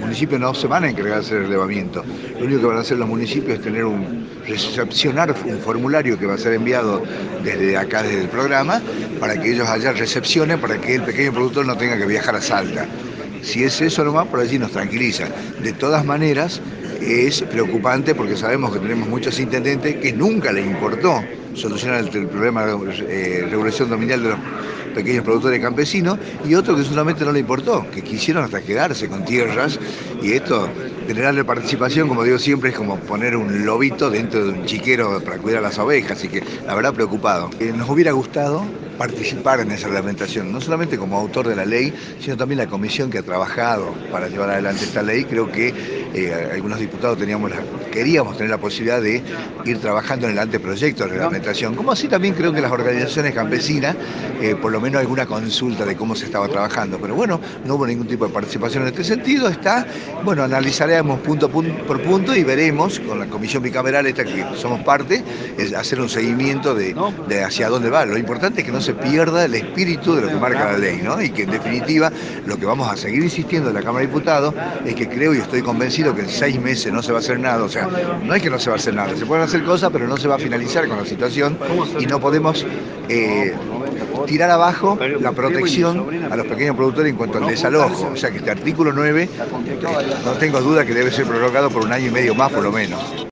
municipios no se van a encargar de hacer el relevamiento. Lo único que van a hacer los municipios es recepcionar un formulario que va a ser enviado desde acá, desde el programa, para que ellos allá recepcionen, para que el pequeño productor no tenga que viajar a Salta. Si es eso nomás, por allí nos tranquiliza. De todas maneras, es preocupante porque sabemos que tenemos muchos intendentes que nunca les importó solucionar el problema de regulación dominal de los pequeños productores campesinos, y otros que solamente no le importó, que quisieron hasta quedarse con tierras, y esto, generarle participación, como digo siempre, es como poner un lobito dentro de un chiquero para cuidar a las ovejas, así que la verdad preocupado. Nos hubiera gustado participar en esa reglamentación, no solamente como autor de la ley, sino también la comisión que ha trabajado para llevar adelante esta ley. Creo que algunos diputados queríamos tener la posibilidad de ir trabajando en el anteproyecto de reglamentación, como así también creo que las organizaciones campesinas, por lo menos alguna consulta de cómo se estaba trabajando, pero bueno, no hubo ningún tipo de participación en este sentido. Bueno, analizaremos punto por punto y veremos con la comisión bicameral esta que somos parte, hacer un seguimiento de hacia dónde va. Lo importante es que no se pierda el espíritu de lo que marca la ley, ¿no? Y que en definitiva lo que vamos a seguir insistiendo en la Cámara de Diputados es que creo y estoy convencido que en 6 meses no se va a hacer nada. O sea, no es que no se va a hacer nada, se pueden hacer cosas, pero no se va a finalizar con la situación, y no podemos tirar abajo la protección a los pequeños productores en cuanto al desalojo. O sea que este artículo 9, no tengo duda que debe ser prorrogado por 1 año y medio más por lo menos.